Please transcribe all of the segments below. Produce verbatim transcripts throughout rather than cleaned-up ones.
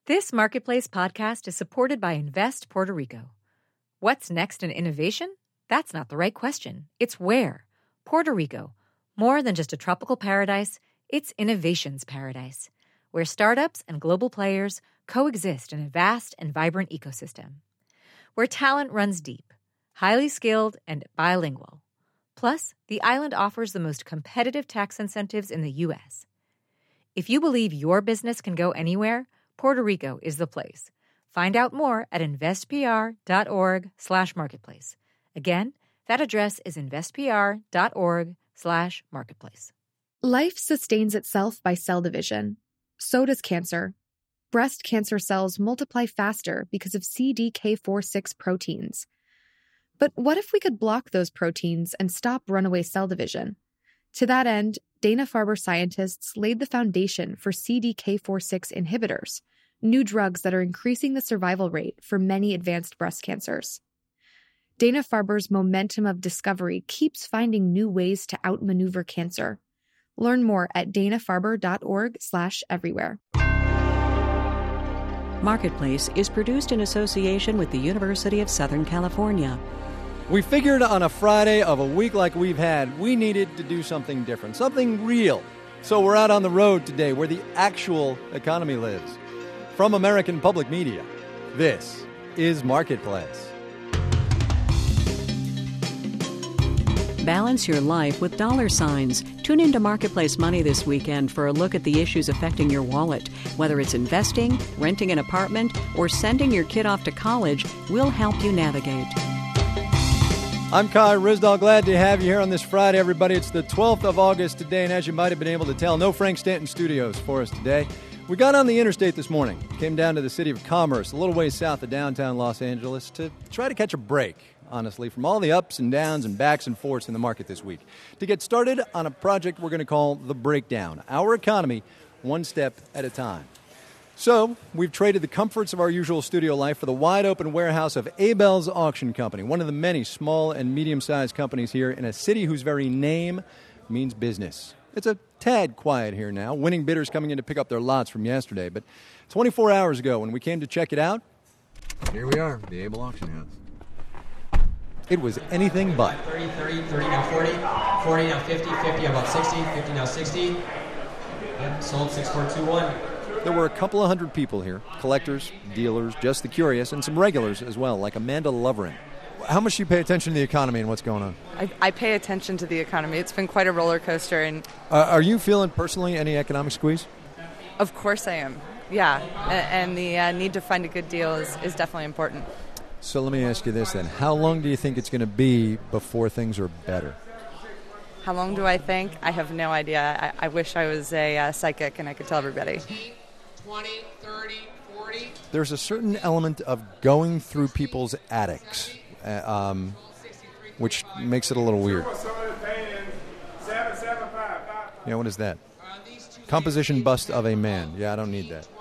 This Marketplace podcast is supported by Invest Puerto Rico. What's next in innovation? That's not the right question. It's where. Puerto Rico. More than just a tropical paradise, it's innovation's paradise, where startups and global players coexist in a vast and vibrant ecosystem. Where talent runs deep, highly skilled, and bilingual. Plus, the island offers the most competitive tax incentives in the U S. If you believe your business can go anywhere, Puerto Rico is the place. Find out more at investpr.org slash marketplace. Again, that address is investpr.org slash marketplace. Life sustains itself by cell division. So does cancer. Breast cancer cells multiply faster because of C D K four six proteins. But what if we could block those proteins and stop runaway cell division? To that end, Dana-Farber scientists laid the foundation for C D K four six inhibitors, new drugs that are increasing the survival rate for many advanced breast cancers. Dana-Farber's momentum of discovery keeps finding new ways to outmaneuver cancer. Learn more at danafarber.org slash everywhere. Marketplace is produced in association with the University of Southern California. We figured on a Friday of a week like we've had, we needed to do something different, something real. So we're out on the road today where the actual economy lives. From American Public Media, this is Marketplace. Balance your life with dollar signs. Tune into Marketplace Money this weekend for a look at the issues affecting your wallet. Whether it's investing, renting an apartment, or sending your kid off to college, we'll help you navigate. I'm Kai Ryssdal. Glad to have you here on this Friday, everybody. It's the twelfth of August today, and as you might have been able to tell, no Frank Stanton Studios for us today. We got on the interstate this morning, came down to the city of Commerce, a little ways south of downtown Los Angeles, to try to catch a break, honestly, from all the ups and downs and backs and forths in the market this week, to get started on a project we're going to call The Breakdown, our economy one step at a time. So, we've traded the comforts of our usual studio life for the wide-open warehouse of Abel's Auction Company, one of the many small and medium-sized companies here in a city whose very name means business. It's a tad quiet here now, winning bidders coming in to pick up their lots from yesterday, but twenty-four hours ago when we came to check it out, here we are, the Abel Auction House. It was anything but. thirty, thirty, thirty now forty, forty now fifty, fifty about sixty, fifty now sixty. Yep, sold six four two one. There were a couple of hundred people here, collectors, dealers, just the curious, and some regulars as well, like Amanda Loverin. How much do you pay attention to the economy and what's going on? I, I pay attention to the economy. It's been quite a roller coaster. And uh, are you feeling personally any economic squeeze? Of course I am, yeah. And, and the uh, need to find a good deal is, is definitely important. So let me ask you this then. How long do you think it's going to be before things are better? How long do I think? I have no idea. I, I wish I was a uh, psychic and I could tell everybody. twenty, thirty, forty. There's a certain element of going through people's attics, uh, um, which makes it a little weird. Yeah, what is that? Composition bust of a man. Yeah, I don't need that.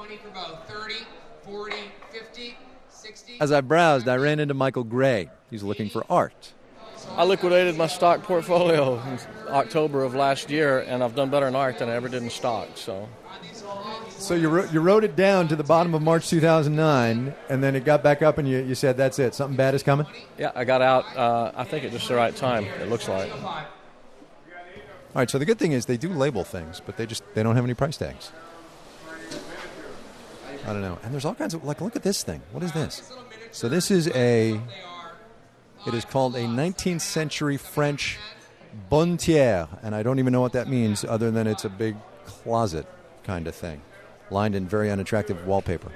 As I browsed, I ran into Michael Gray. He's looking for art. I liquidated my stock portfolio in October of last year, and I've done better in art than I ever did in stock, so... So you wrote, you wrote it down to the bottom of March two thousand nine, and then it got back up, and you, you said, that's it, something bad is coming? Yeah, I got out, uh, I think, at just the right time, it looks like. All right, so the good thing is they do label things, but they just they don't have any price tags. I don't know. And there's all kinds of, like, look at this thing. What is this? So this is a, it is called a nineteenth century French bontière, and I don't even know what that means other than it's a big closet kind of thing, lined in very unattractive wallpaper.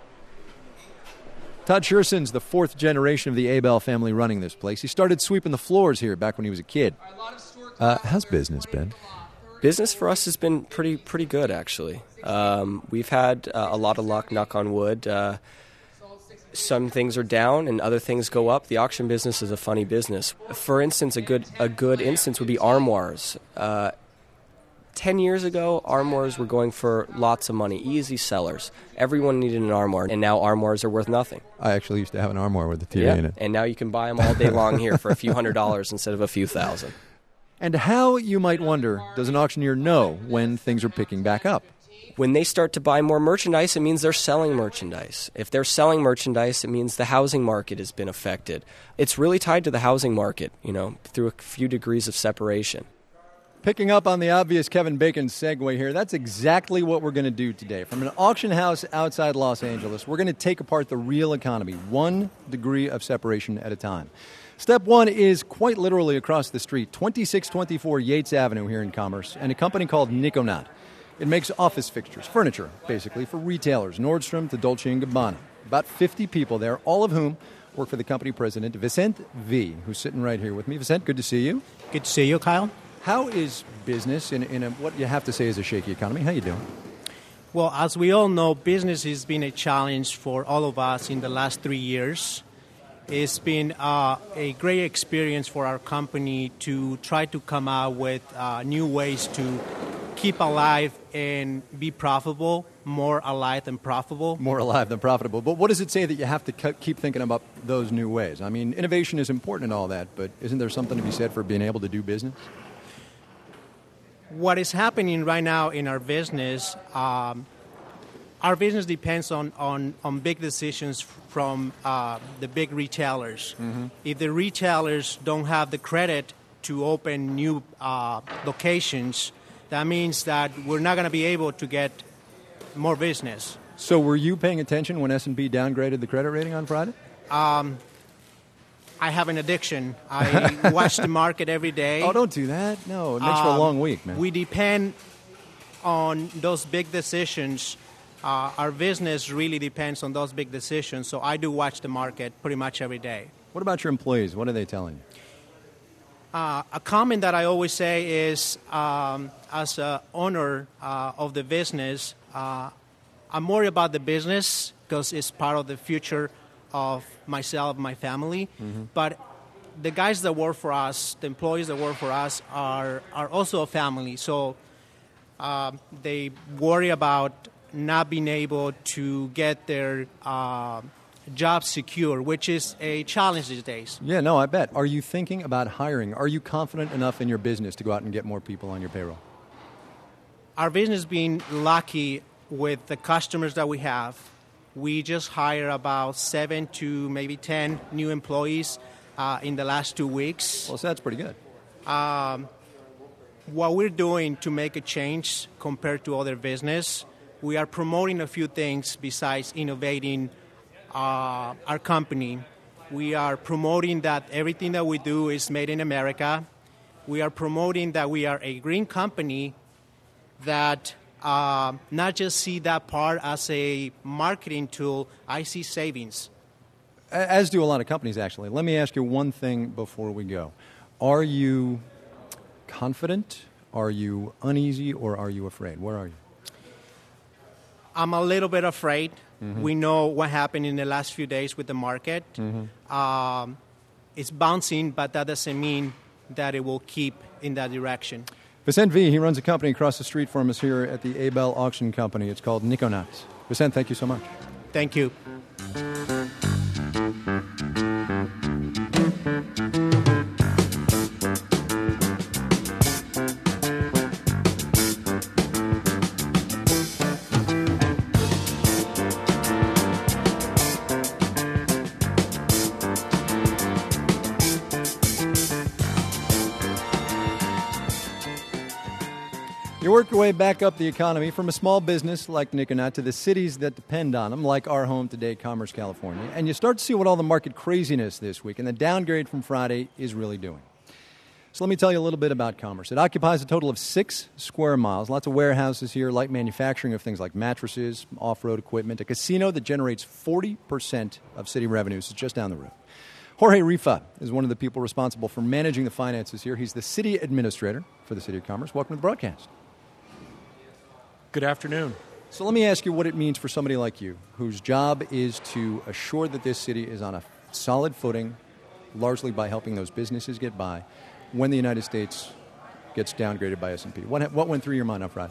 Todd Sherson's the fourth generation of the Abel family running this place. He started sweeping the floors here back when he was a kid. Uh, how's business been? Business for us has been pretty pretty good, actually. Um, we've had uh, a lot of luck, knock on wood. Uh, some things are down and other things go up. The auction business is a funny business. For instance, a good a good instance would be armoires. Uh, Ten years ago, armoires were going for lots of money, easy sellers. Everyone needed an armoire, and now armoires are worth nothing. I actually used to have an armoire with a T V yeah, in it. And now you can buy them all day long here for a few hundred dollars instead of a few thousand. And how, you might wonder, does an auctioneer know when things are picking back up? When they start to buy more merchandise, it means they're selling merchandise. If they're selling merchandise, it means the housing market has been affected. It's really tied to the housing market, you know, through a few degrees of separation. Picking up on the obvious Kevin Bacon segue here, that's exactly what we're going to do today. From an auction house outside Los Angeles, we're going to take apart the real economy, one degree of separation at a time. Step one is quite literally across the street, twenty-six twenty-four Yates Avenue here in Commerce, and a company called Niconat. It makes office fixtures, furniture, basically, for retailers, Nordstrom to Dolce and Gabbana. About fifty people there, all of whom work for the company president, Vicente V., who's sitting right here with me. Vicente, good to see you. Good to see you, Kyle. How is business in, in a, what you have to say is a shaky economy? How you doing? Well, as we all know, business has been a challenge for all of us in the last three years. It's been uh, a great experience for our company to try to come out with uh, new ways to keep alive and be profitable, more alive than profitable. More alive than profitable. But what does it say that you have to keep thinking about those new ways? I mean, innovation is important and all that, but isn't there something to be said for being able to do business? What is happening right now in our business, um, our business depends on, on, on big decisions from uh, the big retailers. Mm-hmm. If the retailers don't have the credit to open new uh, locations, that means that we're not going to be able to get more business. So were you paying attention when S and P downgraded the credit rating on Friday? Um, I have an addiction. I watch the market every day. Oh, don't do that. No, it makes um, for a long week, man. We depend on those big decisions. Uh, our business really depends on those big decisions, so I do watch the market pretty much every day. What about your employees? What are they telling you? Uh, a comment that I always say is, um, as an owner uh, of the business, uh, I'm worried about the business because it's part of the future of myself, my family. Mm-hmm. But the guys that work for us, the employees that work for us, are are also a family. So uh, they worry about not being able to get their uh, job secure, which is a challenge these days. Yeah, no, I bet. Are you thinking about hiring? Are you confident enough in your business to go out and get more people on your payroll? Our business has been lucky with the customers that we have. We just hired about seven to maybe ten new employees uh, in the last two weeks. Well, so that's pretty good. Um, what we're doing to make a change compared to other business, we are promoting a few things besides innovating uh, our company. We are promoting that everything that we do is made in America. We are promoting that we are a green company that uh, not just see that part as a marketing tool, I see savings. As do a lot of companies, actually. Let me ask you one thing before we go. Are you confident? Are you uneasy? Or are you afraid? Where are you? I'm a little bit afraid. Mm-hmm. We know what happened in the last few days with the market. Mm-hmm. Um, it's bouncing, but that doesn't mean that it will keep in that direction. Vicente V., he runs a company across the street from us here at the Abel Auction Company. It's called Niconat. Vicente, thank you so much. Thank you. You work your way back up the economy from a small business like Niconat to the cities that depend on them, like our home today, Commerce, California, and you start to see what all the market craziness this week and the downgrade from Friday is really doing. So let me tell you a little bit about Commerce. It occupies a total of six square miles, lots of warehouses here, light manufacturing of things like mattresses, off-road equipment, a casino that generates forty percent of city revenues is just down the road. Jorge Rifa is one of the people responsible for managing the finances here. He's the city administrator for the City of Commerce. Welcome to the broadcast. Good afternoon. So let me ask you what it means for somebody like you, whose job is to assure that this city is on a solid footing, largely by helping those businesses get by, when the United States gets downgraded by S and P. What, what went through your mind on Friday?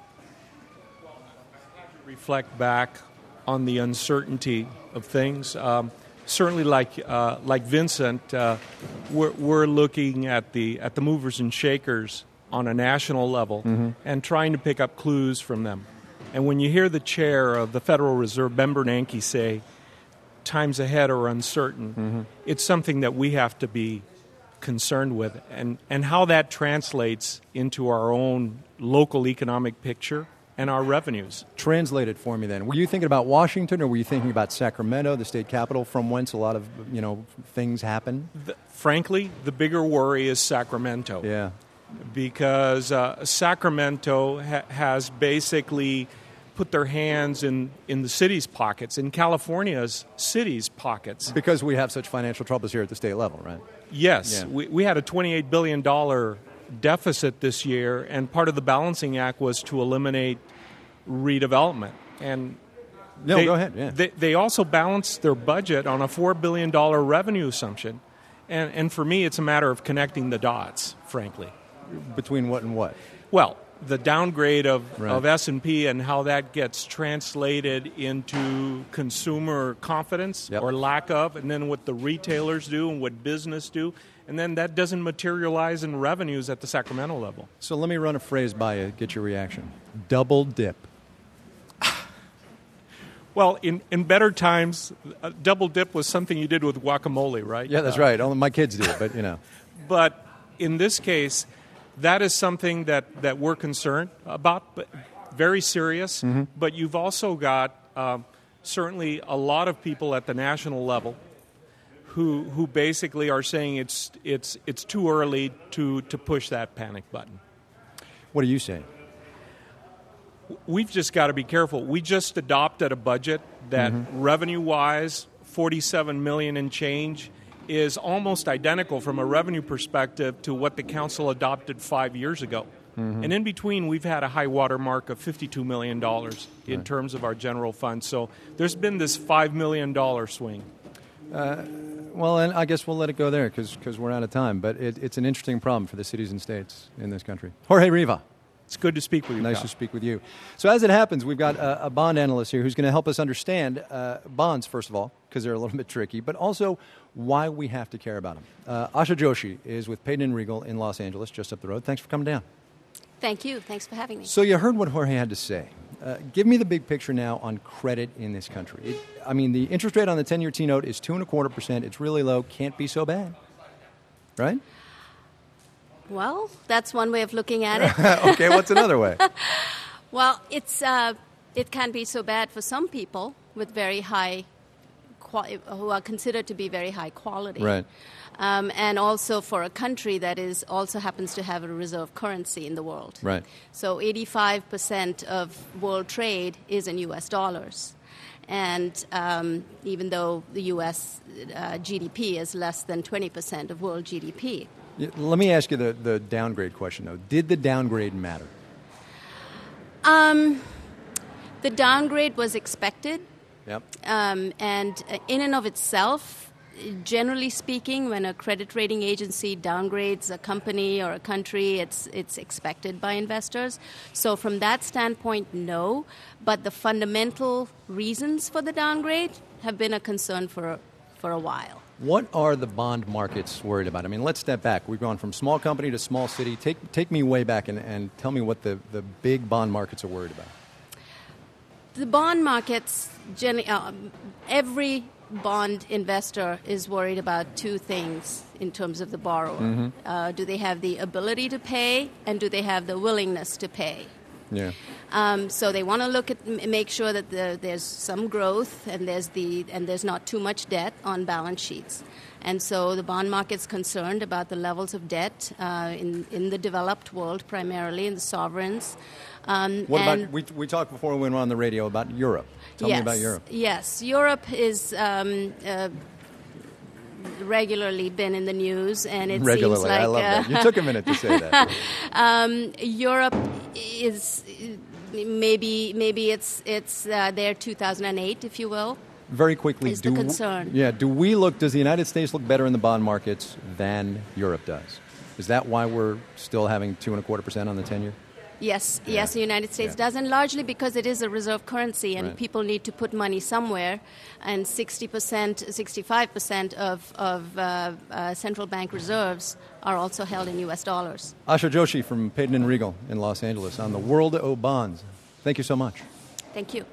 Reflect back on the uncertainty of things. Um, certainly, like uh, like Vincent, uh, we're, we're looking at the at the movers and shakers on a national level mm-hmm. and trying to pick up clues from them. And when you hear the chair of the Federal Reserve, Ben Bernanke, say times ahead are uncertain, mm-hmm. it's something that we have to be concerned with. And, and how that translates into our own local economic picture and our revenues. Translate it for me then. Were you thinking about Washington, or were you thinking about Sacramento, the state capital from whence a lot of, you know, things happen? The, frankly, the bigger worry is Sacramento. Yeah. Because uh, Sacramento ha- has basically put their hands in, in the city's pockets, in California's city's pockets. Because we have such financial troubles here at the state level, right? Yes. Yeah. We, we had a twenty-eight billion dollars deficit this year, and part of the balancing act was to eliminate redevelopment. And no, they, go ahead. Yeah. They, they also balanced their budget on a four billion dollars revenue assumption. And, and for me, it's a matter of connecting the dots, frankly. Between what and what? Well, the downgrade of, right. of S and P and how that gets translated into consumer confidence yep. or lack of, and then what the retailers do and what business do. And then that doesn't materialize in revenues at the Sacramento level. So let me run a phrase by you, get your reaction. Double dip. Well, in, in better times, a double dip was something you did with guacamole, right? Yeah, that's uh, right. Only my kids do, but you know. But in this case, that is something that, that we're concerned about, but very serious. Mm-hmm. But you've also got um, certainly a lot of people at the national level who who basically are saying it's it's it's too early to, to push that panic button. What are you saying? We've just got to be careful. We just adopted a budget that mm-hmm. revenue-wise, forty-seven million dollars and change, is almost identical from a revenue perspective to what the council adopted five years ago. Mm-hmm. And in between, we've had a high water mark of fifty-two million dollars in right. terms of our general fund. So there's been this five million dollars swing. Uh, well, and I guess we'll let it go there because we're out of time. But it, it's an interesting problem for the cities and states in this country. Jorge Riva. It's good to speak with you. Nice Kyle. to speak with you. So as it happens, we've got a, a bond analyst here who's going to help us understand uh, bonds, first of all, because they're a little bit tricky, but also why we have to care about them. Uh, Asha Joshi is with Payden and Regal in Los Angeles, just up the road. Thanks for coming down. Thank you. Thanks for having me. So you heard what Jorge had to say. Uh, give me the big picture now on credit in this country. It, I mean, the interest rate on the ten-year T-note is two and a quarter percent. It's really low. Can't be so bad, right? Well, that's one way of looking at it. Okay, what's another way? Well, it's uh, it can be so bad for some people with very high, quali- who are considered to be very high quality. Right. Um, and also for a country that is also happens to have a reserve currency in the world. Right. So eighty-five percent of world trade is in U S dollars. And um, even though the U S uh, G D P is less than twenty percent of world G D P. Yeah, let me ask you the, the downgrade question, though. Did the downgrade matter? Um, the downgrade was expected. Yep. Um, and in and of itself, generally speaking, when a credit rating agency downgrades a company or a country, it's it's expected by investors. So from that standpoint, no. But the fundamental reasons for the downgrade have been a concern for for a while. What are the bond markets worried about? I mean, let's step back. We've gone from small company to small city. Take take me way back and, and tell me what the, the big bond markets are worried about. The bond markets, uh, every bond investor is worried about two things in terms of the borrower. Mm-hmm. Uh, do they have the ability to pay, and do they have the willingness to pay? Yeah. Um, so they want to look at, make sure that the, there's some growth and there's the and there's not too much debt on balance sheets. And so the bond market's concerned about the levels of debt uh, in in the developed world, primarily in the sovereigns. Um, what about we we talked before we went on the radio about Europe? Tell yes, me about Europe. Yes, Europe is. Um, uh, regularly been in the news, and it regularly. seems like I love uh, that. You took a minute to say that. um, Europe is maybe maybe it's it's uh, there two thousand eight, if you will. Very quickly, is do the concern? Yeah, do we look? Does the United States look better in the bond markets than Europe does? Is that why we're still having two and a quarter percent on the ten-year? Yes, yeah. yes, the United States yeah. does, and largely because it is a reserve currency, and right. people need to put money somewhere, and sixty percent, sixty-five percent of, of uh, uh, central bank reserves are also held in U S dollars. Asha Joshi from Payden and Regal in Los Angeles on the world of bonds. Thank you so much. Thank you.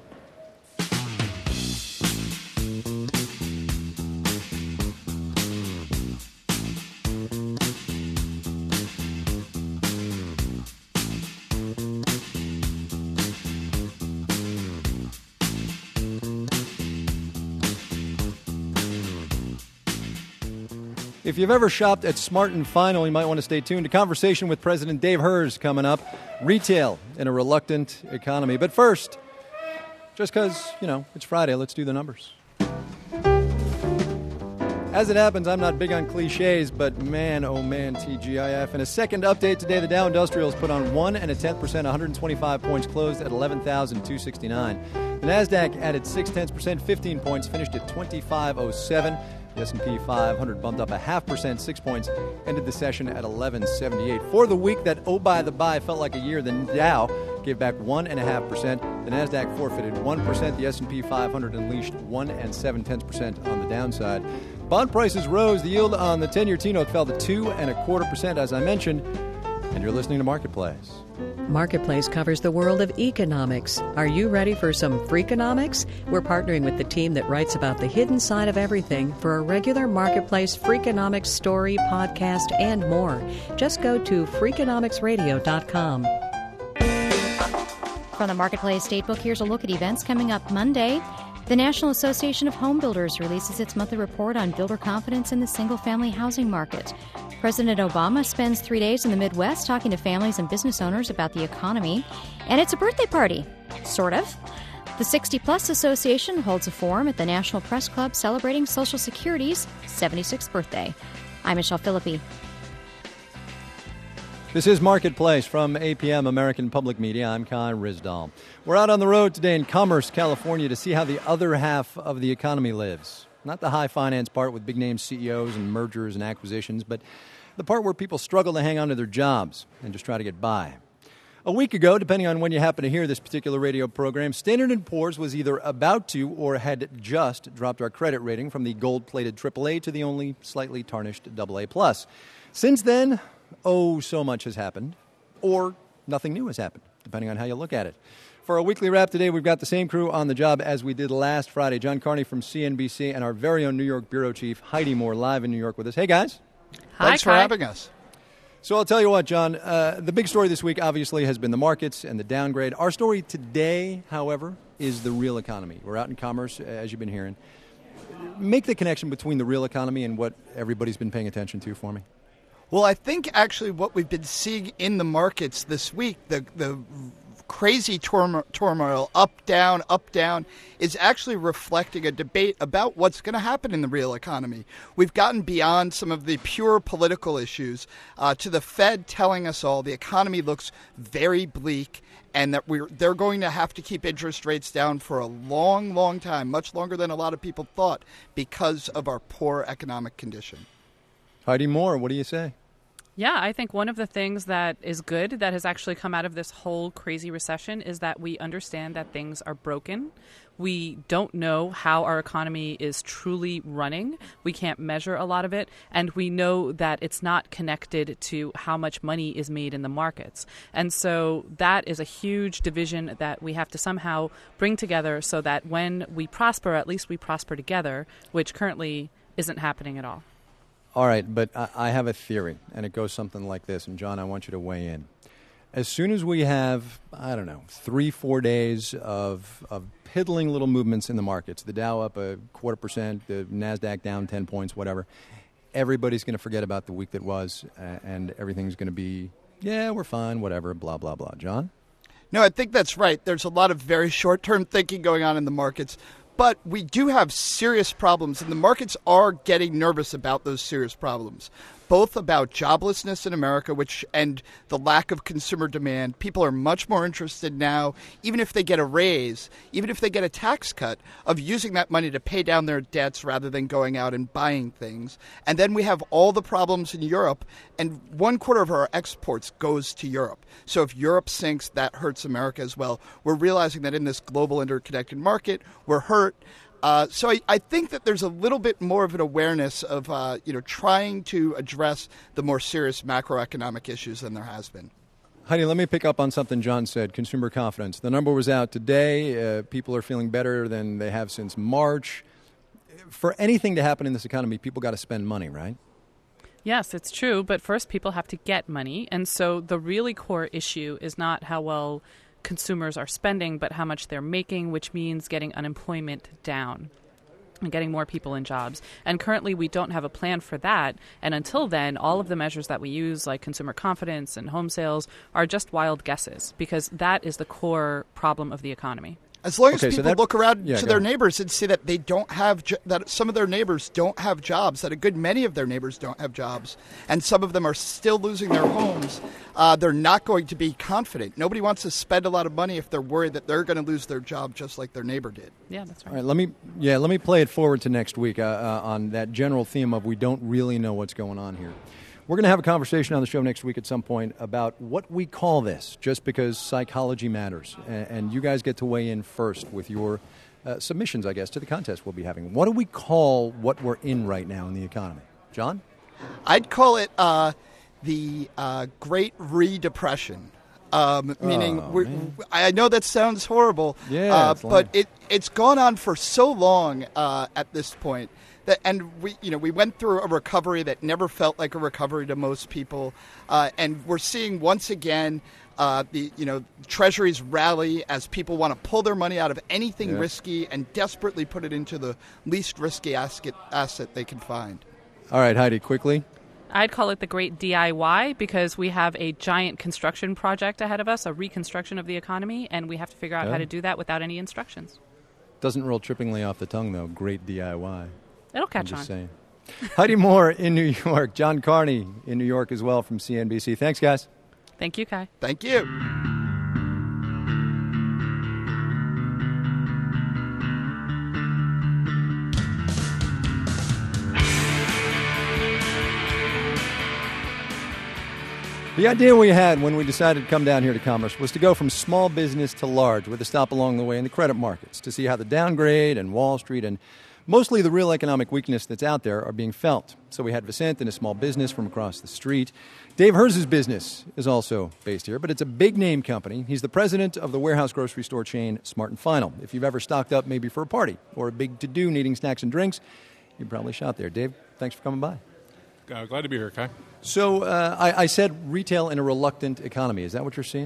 If you've ever shopped at Smart and Final, you might want to stay tuned. A conversation with President Dave Herz coming up. Retail in a reluctant economy. But first, just because, you know, it's Friday, let's do the numbers. As it happens, I'm not big on cliches, but man, oh man, T G I F. In a second update today, the Dow Industrials put on one and a tenth percent, one hundred twenty-five points, closed at eleven thousand two hundred sixty-nine. The Nasdaq added six tenths percent, fifteen points, finished at twenty-five oh seven. The S and P five hundred bumped up a half percent, six points, ended the session at eleven seventy-eight. For the week that, oh by the by, felt like a year, the Dow gave back one and a half percent. The Nasdaq forfeited one percent. The S and P five hundred unleashed one and seven tenths percent on the downside. Bond prices rose. The yield on the ten-year T-note fell to two and a quarter percent, as I mentioned. And you're listening to Marketplace. Marketplace covers the world of economics. Are you ready for some Freakonomics? We're partnering with the team that writes about the hidden side of everything for a regular Marketplace Freakonomics story, podcast, and more. Just go to freakonomics radio dot com. From the Marketplace Statebook, here's a look at events coming up Monday. The National Association of Home Builders releases its monthly report on builder confidence in the single-family housing market. President Obama spends three days in the Midwest talking to families and business owners about the economy. And it's a birthday party, sort of. The sixty plus Association holds a forum at the National Press Club celebrating Social Security's seventy-sixth birthday. I'm Michelle Philippi. This is Marketplace from A P M American Public Media. I'm Kai Ryssdal. We're out on the road today in Commerce, California, to see how the other half of the economy lives. Not the high finance part with big-name C E Os and mergers and acquisitions, but the part where people struggle to hang on to their jobs and just try to get by. A week ago, depending on when you happen to hear this particular radio program, Standard and Poor's was either about to or had just dropped our credit rating from the gold-plated triple A to the only slightly tarnished double A plus. Since then, oh, so much has happened, or nothing new has happened, depending on how you look at it. For our weekly wrap today, we've got the same crew on the job as we did last Friday. John Carney from C N B C and our very own New York bureau chief, Heidi Moore, live in New York with us. Hey, guys. Hi, Thanks Kai. for having us. So I'll tell you what, John, uh, the big story this week obviously has been the markets and the downgrade. Our story today, however, is the real economy. We're out in Commerce, as you've been hearing. Make the connection between the real economy and what everybody's been paying attention to for me. Well, I think actually what we've been seeing in the markets this week, the the crazy turmoil, up, down, up, down, is actually reflecting a debate about what's going to happen in the real economy. We've gotten beyond some of the pure political issues uh, to the Fed telling us all the economy looks very bleak and that we're they're going to have to keep interest rates down for a long, long time, much longer than a lot of people thought, because of our poor economic condition. Heidi Moore, what do you say? Yeah, I think one of the things that is good that has actually come out of this whole crazy recession is that we understand that things are broken. We don't know how our economy is truly running. We can't measure a lot of it. And we know that it's not connected to how much money is made in the markets. And so that is a huge division that we have to somehow bring together so that when we prosper, at least we prosper together, which currently isn't happening at all. All right, but I have a theory, and it goes something like this. And, John, I want you to weigh in. As soon as we have, I don't know, three, four days of, of piddling little movements in the markets, the Dow up a quarter percent, the NASDAQ down ten points, whatever, everybody's going to forget about the week that was, uh, and everything's going to be, yeah, we're fine, whatever, blah, blah, blah. John? No, I think that's right. There's a lot of very short-term thinking going on in the markets. But we do have serious problems, and the markets are getting nervous about those serious problems, both about joblessness in America, which and the lack of consumer demand. People are much more interested now, even if they get a raise, even if they get a tax cut, of using that money to pay down their debts rather than going out and buying things. And then we have all the problems in Europe, and one quarter of our exports goes to Europe. So if Europe sinks, that hurts America as well. We're realizing that in this global interconnected market, we're hurt. Uh, so I, I think that there's a little bit more of an awareness of, uh, you know, trying to address the more serious macroeconomic issues than there has been. Heidi, let me pick up on something John said, consumer confidence. The number was out today. Uh, people are feeling better than they have since March. For anything to happen in this economy, people got to spend money, right? Yes, it's true. But first, people have to get money. And so the really core issue is not how well consumers are spending, but how much they're making, which means getting unemployment down and getting more people in jobs. And currently, we don't have a plan for that. And until then, all of the measures that we use, like consumer confidence and home sales, are just wild guesses, because that is the core problem of the economy. As long as Okay, so people that- look around yeah, to go their ahead. neighbors and see that they don't have jo- that some of their neighbors don't have jobs, that a good many of their neighbors don't have jobs, and some of them are still losing their homes, uh, they're not going to be confident. Nobody wants to spend a lot of money if they're worried that they're going to lose their job just like their neighbor did. Yeah, that's right. All right, let me yeah, let me play it forward to next week uh, uh, on that general theme of we don't really know what's going on here. We're going to have a conversation on the show next week at some point about what we call this, just because psychology matters. And, and you guys get to weigh in first with your uh, submissions, I guess, to the contest we'll be having. What do we call what we're in right now in the economy? John? I'd call it uh, the uh, Great Re-Depression. Um, meaning, Oh, we're, man. I know that sounds horrible, Yeah, uh, it's but lame. it, it's gone on for so long uh, at this point. That, and we, you know, we went through a recovery that never felt like a recovery to most people, uh, and we're seeing once again uh, the, you know, treasuries rally as people want to pull their money out of anything Yeah. risky and desperately put it into the least risky asset, asset they can find. All right, Heidi, quickly. I'd call it the great D I Y, because we have a giant construction project ahead of us, a reconstruction of the economy, and we have to figure out Yeah. how to do that without any instructions. Doesn't roll trippingly off the tongue, though. Great D I Y. It'll I'm catch just on. saying. Heidi Moore in New York. John Carney in New York as well from C N B C. Thanks, guys. Thank you, Kai. Thank you. The idea we had when we decided to come down here to Commerce was to go from small business to large with a stop along the way in the credit markets to see how the downgrade and Wall Street and mostly the real economic weakness that's out there are being felt. So we had Vicente in a small business from across the street. Dave Herz's business is also based here, but it's a big-name company. He's the president of the warehouse grocery store chain Smart and Final. If you've ever stocked up maybe for a party or a big to-do needing snacks and drinks, you probably shot there. Dave, thanks for coming by. Uh, glad to be here, Kai. So uh, I, I said retail in a reluctant economy. Is that what you're seeing?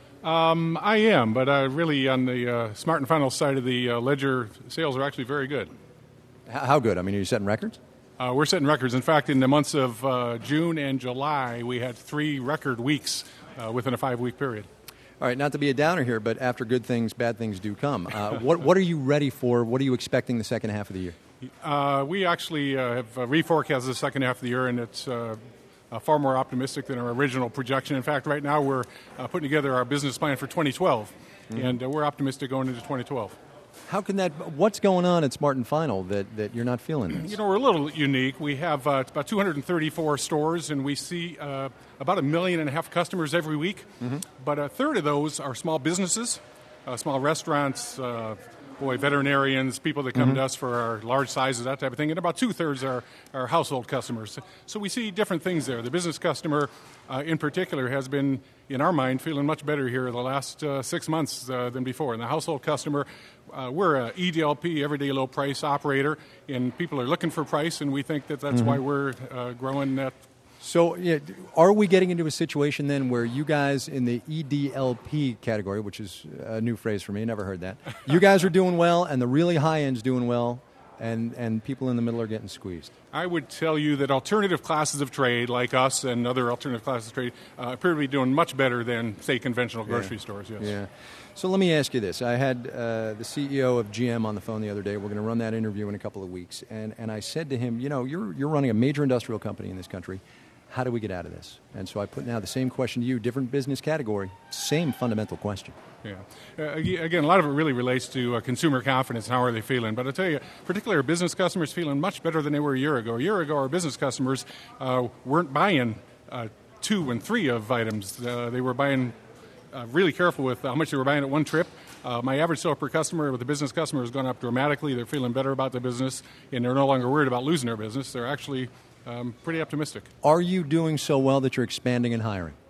Um, I am, but uh, really on the uh, Smart and Final side of the uh, ledger, sales are actually very good. H- how good? I mean, are you setting records? Uh, we're setting records. In fact, in the months of uh, June and July, we had three record weeks uh, within a five-week period. All right, not to be a downer here, but after good things, bad things do come. Uh, what, what are you ready for? What are you expecting the second half of the year? Uh, we actually uh, have uh, reforecast the second half of the year, and it's uh, uh, far more optimistic than our original projection. In fact, right now we're uh, putting together our business plan for twenty twelve, Mhm. and uh, we're optimistic going into twenty twelve. How can that? What's going on at Smart and Final that, that you're not feeling this? You know, we're a little unique. We have uh, about two hundred thirty-four stores, and we see uh, about a million and a half customers every week. Mhm. But a third of those are small businesses, uh, small restaurants, uh, boy, veterinarians, people that come Mhm. to us for our large sizes, that type of thing. And about two-thirds are, are household customers. So we see different things there. The business customer, uh, in particular, has been, in our mind, feeling much better here the last uh, six months uh, than before. And the household customer, uh, we're a E D L P, everyday low price operator, and people are looking for price, and we think that that's Mhm. why we're uh, growing that. So, yeah, are we getting into a situation then where you guys in the E D L P category, which is a new phrase for me, never heard that, you guys are doing well and the really high end's doing well, and, and people in the middle are getting squeezed? I would tell you that alternative classes of trade, like us and other alternative classes of trade, uh, appear to be doing much better than, say, conventional grocery Yeah. stores. Yes. Yeah. So let me ask you this. I had uh, the C E O of G M on the phone the other day. We're going to run that interview in a couple of weeks. And, and I said to him, you know, you're, you're running a major industrial company in this country. How do we get out of this? And so I put now the same question to you, different business category, same fundamental question. Yeah. Uh, ag- again, a lot of it really relates to uh, consumer confidence and how are they feeling. But I tell you, particularly our business customers feeling much better than they were a year ago. A year ago, our business customers uh, weren't buying uh, two and three of items. Uh, they were buying uh, really careful with how much they were buying at one trip. Uh, my average sale per customer with a business customer has gone up dramatically. They're feeling better about the business, and they're no longer worried about losing their business. They're actually um, pretty optimistic. Are you doing so well that you're expanding and hiring?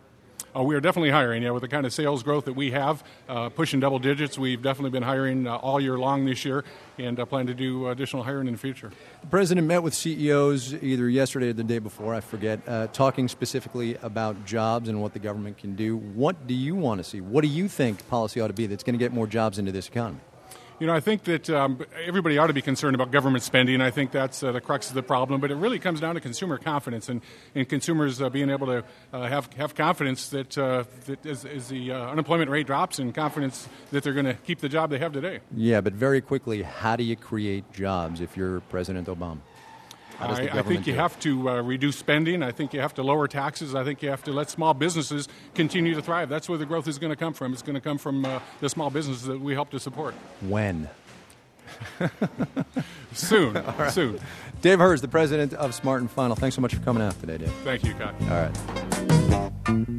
uh, we are definitely hiring. Yeah, with the kind of sales growth that we have, uh, pushing double digits, we've definitely been hiring uh, all year long this year, and uh, plan to do additional hiring in the future. The president met with C E Os either yesterday or the day before, I forget, uh, talking specifically about jobs and what the government can do. What do you want to see? What do you think policy ought to be that's going to get more jobs into this economy? You know, I think that um, everybody ought to be concerned about government spending. I think that's uh, the crux of the problem. But it really comes down to consumer confidence and, and consumers uh, being able to uh, have have confidence that, uh, that as, as the uh, unemployment rate drops, and confidence that they're going to keep the job they have today. Yeah, but very quickly, how do you create jobs if you're President Obama? How does the I, I think you do it? have to uh, reduce spending. I think you have to lower taxes. I think you have to let small businesses continue to thrive. That's where the growth is going to come from. It's going to come from uh, the small businesses that we help to support. When? Soon. All right. Soon. Dave Herz, the president of Smart and Final. Thanks so much for coming out today, Dave. Thank you, Kyle. All right.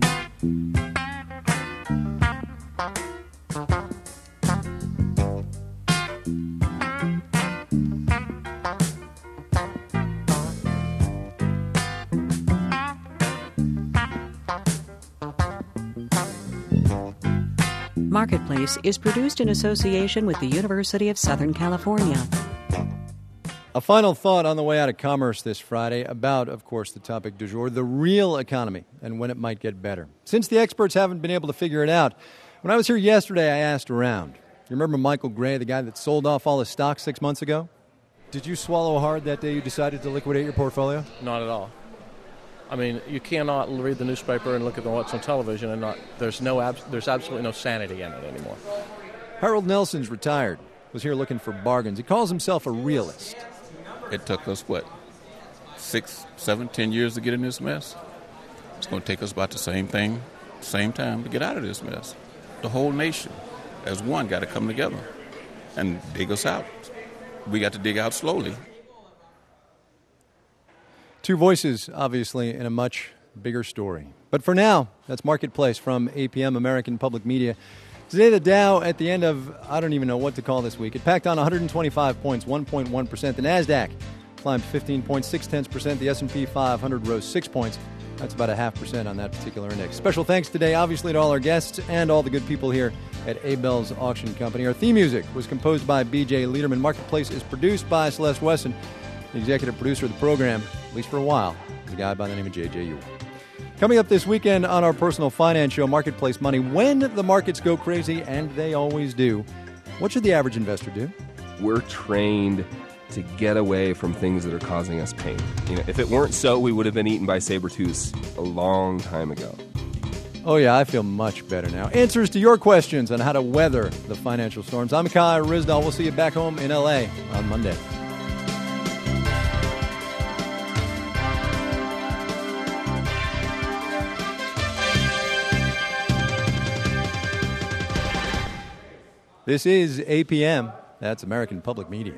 Marketplace is produced in association with the University of Southern California. A final thought on the way out of commerce this Friday about, of course, the topic du jour, the real economy and when it might get better. Since the experts haven't been able to figure it out, when I was here yesterday, I asked around. You remember Michael Gray, the guy that sold off all his stocks six months ago? Did you swallow hard that day you decided to liquidate your portfolio? Not at all. I mean, you cannot read the newspaper and look at what's on television and not. There's no. Abs, there's absolutely no sanity in it anymore. Harold Nelson's retired. Was here looking for bargains. He calls himself a realist. It took us what, six, seven, ten years to get in this mess. It's going to take us about the same thing, same time to get out of this mess. The whole nation, as one, got to come together and dig us out. We got to dig out slowly. Two voices, obviously, in a much bigger story. But for now, that's Marketplace from A P M, American Public Media. Today, the Dow, at the end of, I don't even know what to call this week, it packed on one hundred twenty-five points, one point one percent. The NASDAQ climbed fifteen point six percent. The S and P five hundred rose six points. That's about a half percent on that particular index. Special thanks today, obviously, to all our guests and all the good people here at Abel's Auction Company. Our theme music was composed by B J Liederman. Marketplace is produced by Celeste Wesson. The executive producer of the program, at least for a while, is a guy by the name of J J Ewell. Coming up this weekend on our personal finance show, Marketplace Money, when the markets go crazy, and they always do, what should the average investor do? We're trained to get away from things that are causing us pain. You know, if it weren't so, we would have been eaten by saber-tooths a long time ago. Oh, yeah, I feel much better now. Answers to your questions on how to weather the financial storms. I'm Kai Ryssdal. We'll see you back home in L A on Monday. This is A P M. That's American Public Media.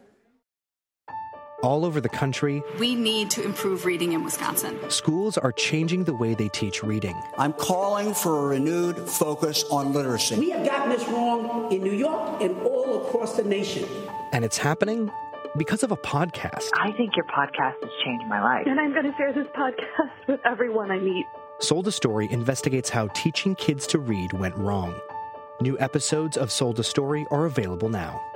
All over the country, we need to improve reading in Wisconsin. Schools are changing the way they teach reading. I'm calling for a renewed focus on literacy. We have gotten this wrong in New York and all across the nation. And it's happening because of a podcast. I think your podcast has changed my life. And I'm going to share this podcast with everyone I meet. Sold a Story investigates how teaching kids to read went wrong. New episodes of Sold a Story are available now.